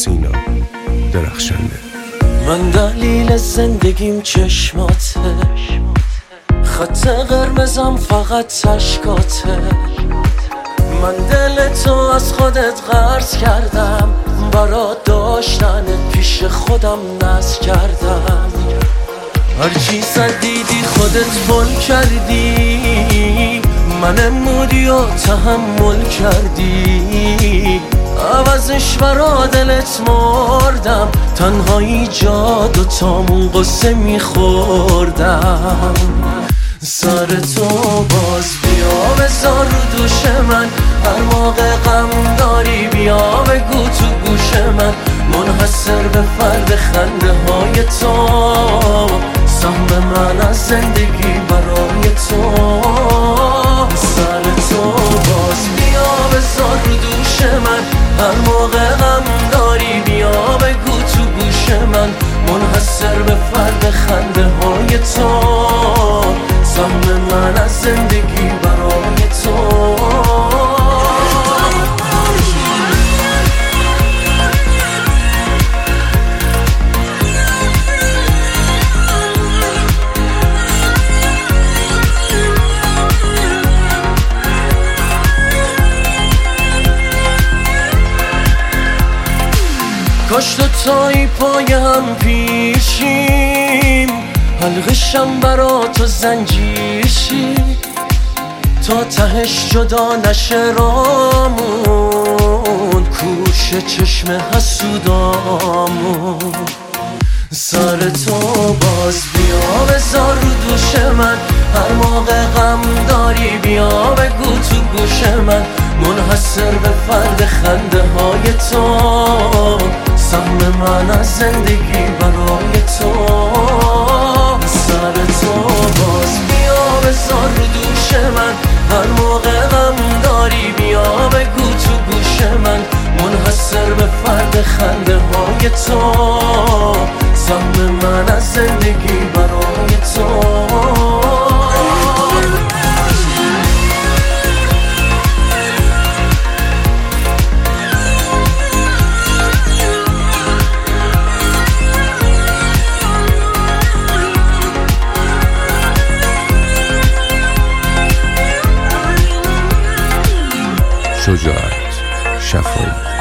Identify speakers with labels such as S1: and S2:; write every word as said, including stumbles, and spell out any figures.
S1: سینا درخشنده.
S2: من دلیل زندگیم چشماته، خط قرمزم فقط اشکاته. من دل تو از خودت قرض کردم، برا داشتنت پیش خودم ناز کردم. هرچی زد دیدی خودت بل کردی، من مودی و تحمل کردی. عوضش برا دلت مردم، تنهایی جاد و تامون قصه میخوردم. سر تو باز بیا بذار رو دوش من، هر موقع غم داری بیا بگو تو گوش من. منحصر به فرد خنده های تو، سهم من از زندگی برای تو. سر تو باز بیا بذار رو دوش من، هر موقع غم داری بیا بگو تو گوش من. منحصر به فرد خنده های تو، سهم من از زندگی برای تو. کاش تو تایی پای هم پیشیم، حلقشم برا تو زنجیر شی، تا تهش جدا نشه رامون، کوش چشم حسودامون. سر تو باز بیا بذار رو دوش من، هر موقع غم داری بیا بگو تو گوش من. منحصر به فرد خنده های تو، سهم من از زندگی برای تو. سر تو باز بیا بذار رو دوش من، هر موقع غم داری بیا بگو تو گوش من. منحصر به فرد خنده های تو، سهم من از زندگی برای تو.
S1: شجاعت، شفایی